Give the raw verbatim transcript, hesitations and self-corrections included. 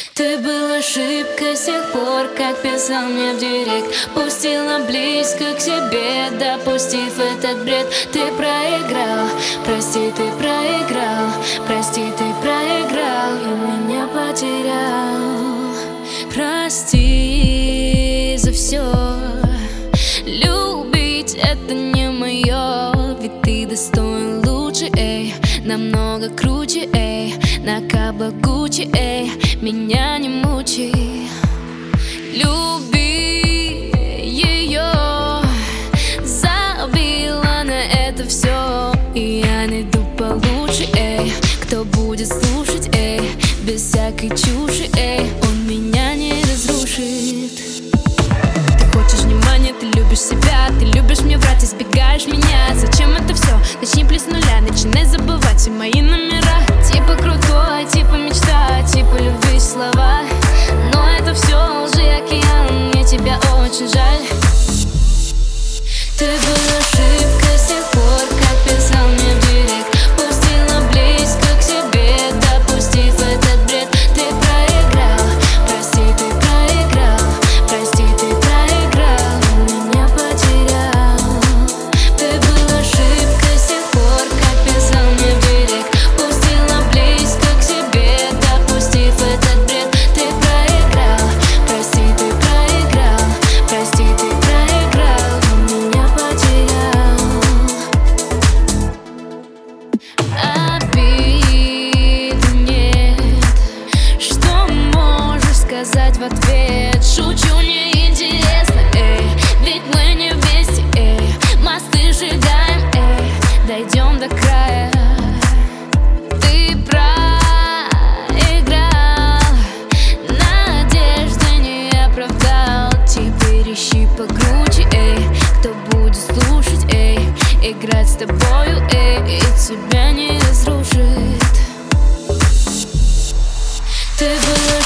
Ты был ошибкой с тех пор, как писал мне в директ. Пустила близко к себе, допустив этот бред. Ты проиграл, прости, ты проиграл, прости, ты проиграл и меня потерял. Прости за все, любить это не мое, ведь ты достоин лучше, эй, намного круче, эй, на каблук Гуччи, эй, меня не мучи. Люби ее, забила на это все, и я найду получше, эй, кто будет слушать, эй, без всякой чуши, эй, он меня не разрушит. Ты хочешь внимания, ты любишь себя, ты любишь мне врать, избегаешь меня. Зачем это все? Начни плюс нуля, начинай забывать все мои номера. Типа крутой, типа мечта, типа любви слова, но это все лжи, океан, мне тебя очень жаль. Ты был ошибкой с тех пор, как писал мне в директ. Пустила близко к себе, допустив этот бред. Ты проиграл, прости, ты проиграл, прости, ты проиграл, меня потерял. Ты был ошибкой с тех пор, как писал мне в директ. Пустила близко к себе, допустив этот бред. Ты проиграл, прости, ты проиграл, прости, ты проиграл, меня потерял. Обиды нет, что можешь сказать в ответ? Шучу, мне интересно, эй, ведь мы не вместе, эй, мосты сжигаем, эй, дойдем до края. Ты проиграл, надежды не оправдал. Теперь ищи покруче, эй, кто будет слушать, эй, играть с тобою, эй, и тебя не разрушит. Ты был